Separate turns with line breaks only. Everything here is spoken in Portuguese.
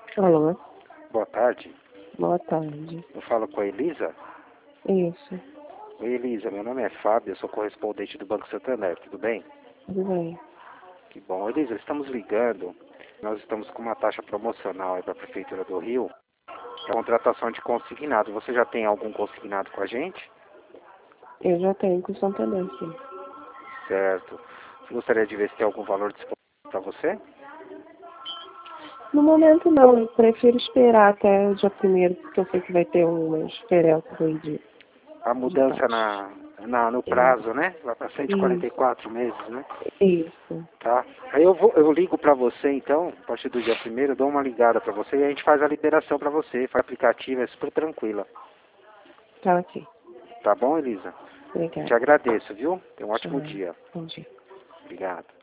Alô,
Boa tarde.
boa tarde.
Eu falo com a Elisa.
Isso,
Oi, Elisa. Meu nome é Fábio, eu sou correspondente do Banco Santander. Tudo bem?
tudo bem.
Que bom. Elisa, estamos ligando. Nós estamos com uma taxa promocional aí para a Prefeitura do Rio. É contratação de consignado. Você já tem algum consignado com a gente?
Eu já tenho com o Santander, sim.
Certo. Você gostaria de ver se tem algum valor disponível para você?
No momento não, eu prefiro esperar até o dia 1º, porque eu sei que vai ter uma diferença aí
A
de
mudança
taxa.
no prazo, né? Vai para
Isso,
144 meses, né?
isso.
Tá. Aí eu ligo para você então, a partir do dia 1º, eu dou uma ligada para você e a gente faz a liberação para você. Faz aplicativo, é super tranquila.
Tá ok.
Tá bom, Elisa? Te
Obrigada.
agradeço, viu? Tenha um ótimo
Tchau.
dia.
Bom dia.
Obrigado.